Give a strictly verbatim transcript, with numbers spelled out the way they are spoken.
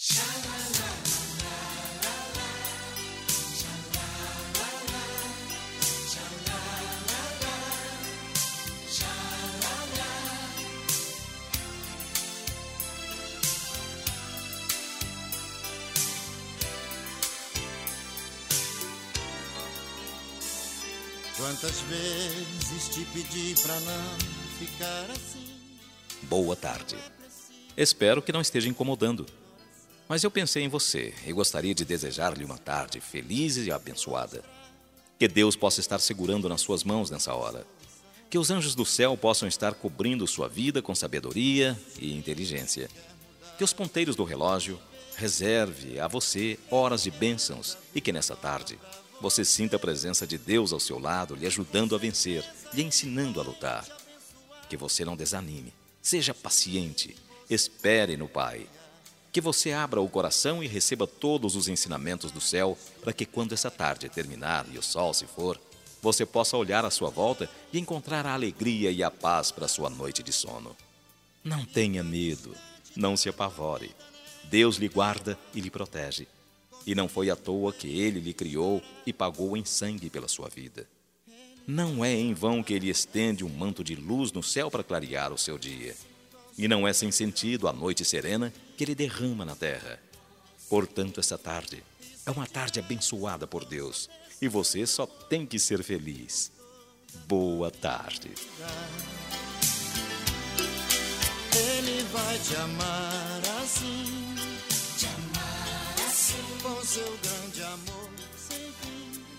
Quantas vezes te pedi pra não ficar assim? Boa tarde. Espero que não esteja incomodando. Mas eu pensei em você e gostaria de desejar-lhe uma tarde feliz e abençoada. Que Deus possa estar segurando nas suas mãos nessa hora. Que os anjos do céu possam estar cobrindo sua vida com sabedoria e inteligência. Que os ponteiros do relógio reserve a você horas de bênçãos e que nessa tarde você sinta a presença de Deus ao seu lado, lhe ajudando a vencer, lhe ensinando a lutar. Que você não desanime, seja paciente, espere no Pai. Que você abra o coração e receba todos os ensinamentos do céu, para que quando essa tarde terminar e o sol se for, você possa olhar à sua volta e encontrar a alegria e a paz para a sua noite de sono. Não tenha medo, não se apavore. Deus lhe guarda e lhe protege. E não foi à toa que Ele lhe criou e pagou em sangue pela sua vida. Não é em vão que Ele estende um manto de luz no céu para clarear o seu dia. E não é sem sentido a noite serena que Ele derrama na terra. Portanto, essa tarde é uma tarde abençoada por Deus. E você só tem que ser feliz. Boa tarde. Ele vai te amar assim, te amar assim, com seu grande amor sem fim.